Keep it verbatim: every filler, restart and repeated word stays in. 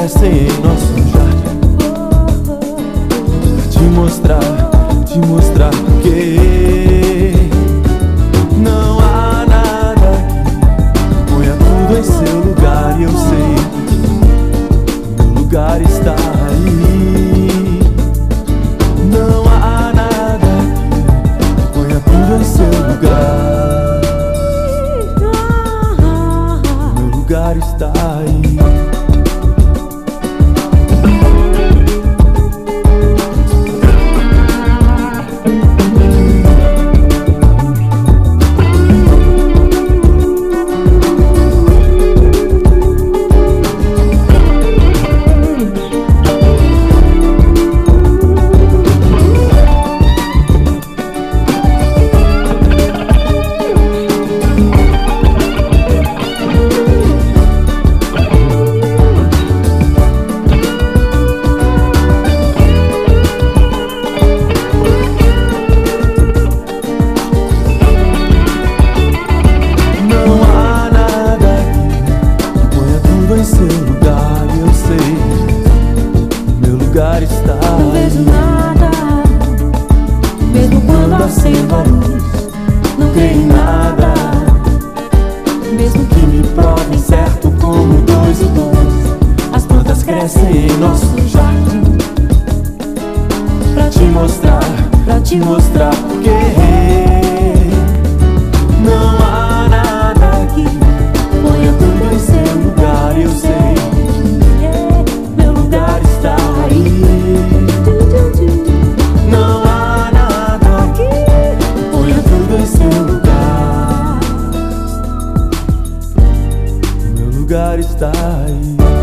crescem em nosso jardim. Pra te mostrar, te mostrar que não há nada que ponha tudo em seu lugar. E eu sei, meu lugar está aí. Não há nada que ponha tudo em seu lugar. Meu lugar está aí. Não vejo nada, mesmo quando acendo a luz. Não creio em nada, mesmo que me provem certo como dois e dois. As plantas crescem em nosso jardim. Pra te mostrar, pra te mostrar porque não há nada que ponha tudo em seu lugar. Eu sei, meu lugar está aí. Não há nada que ponha tudo em seu lugar. Meu lugar está aí.